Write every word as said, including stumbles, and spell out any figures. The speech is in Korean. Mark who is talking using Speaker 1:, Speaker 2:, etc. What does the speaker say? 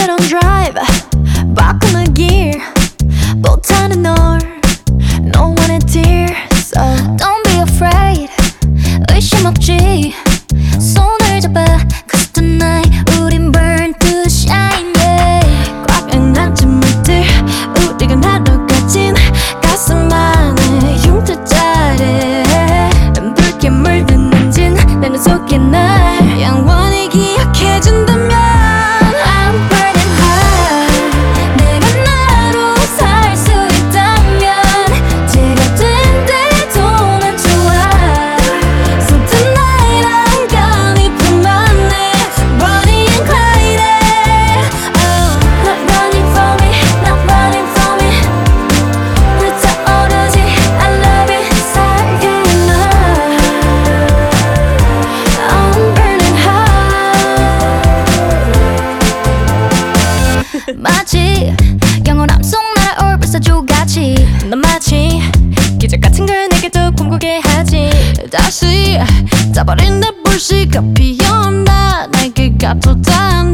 Speaker 1: it on drive 바꾸는 길 못하는 널 No one had tears so
Speaker 2: Don't be afraid 의심 없지 손을 잡아 Cause tonight 우린 burn to shine yeah.
Speaker 1: 꽉 안았지 물들 우리가 나눠 가진 가슴 안에 흉터자래 붉게 물든 엔진 내 눈 속에 날 영원히 기억해준다면
Speaker 2: I'm burning hot 내가 나로 살 수 있다면 제가 된대도 난 좋아 So tonight I'm gonna put my name Bonnie and Clyde oh, Not running for me, not running for me 불타오르지 I love it 살게 나 I'm burning hot 마치 영원함 속 날아올 불사조같이
Speaker 1: 넌 마치 기적 같은 걸 내게 더 꿈꾸게 하지
Speaker 2: 다시 타버린 내 불씨가 피어나 날개가 돋아